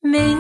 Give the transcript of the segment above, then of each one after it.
من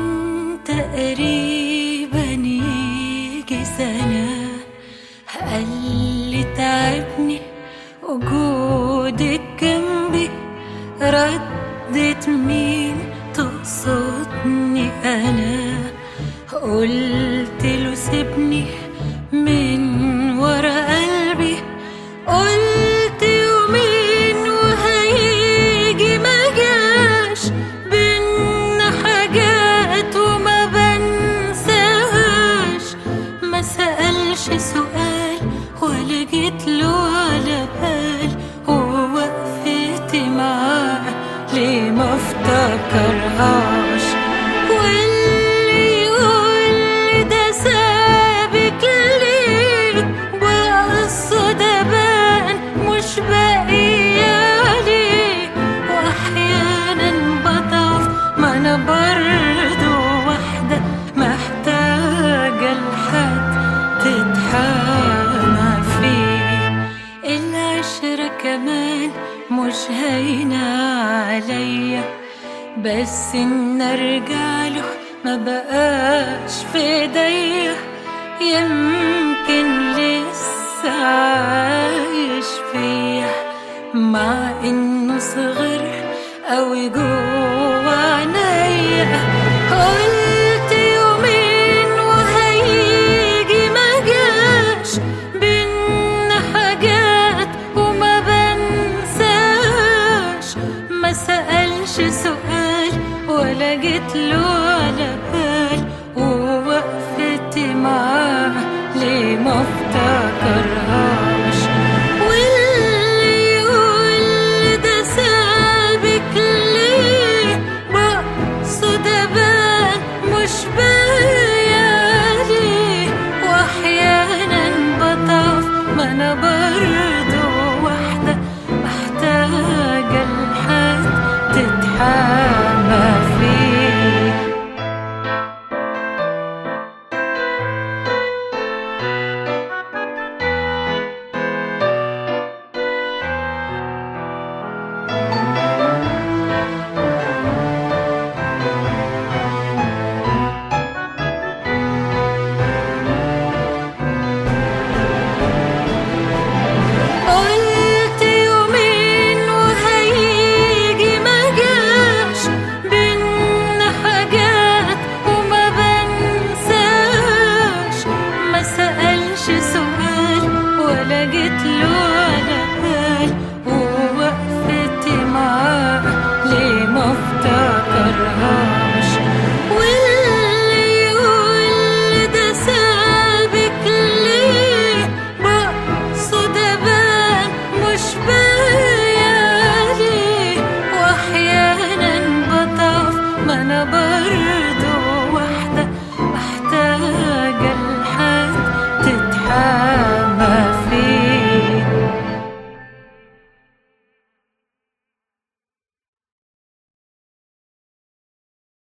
تقريبا يجي سنة قالي تعبني وجودك جنبي. ردت مين تقصدني أنا؟ قلت له سيبني من ورا قلبي. قلت يومين وهيجي ما جاش بينا حاجات وما بنساهاش. ما سألش سؤال ولا جيت له على بال، ووقفتي معاه ليه ما افتكرهاش؟ واللي يقول ده سابك ليه بقصه ده بان مش باقية ليه. واحيانا بضعف ما انا برضو واحدة محتاجة لحد تتحامى فيه. العشرة كمان مش هينة عليا، بس ان ارجع له ما بقاش في ايديا. يمكن لسه عايش فيا مع انه صغر اوي جوا عينيا. قلت يومين وهيجي ما جاش بينا حاجات وما بنساش. ما سألش سؤال ولا جيت له على بال، ووقفتي معاه ليه ما افتكرهاش؟ واللي يقول ده سابك ليه بقصه ده بان مش باقية ليه. واحيانا بضعف ما انا برضو واحدة محتاجة لحد تتحامى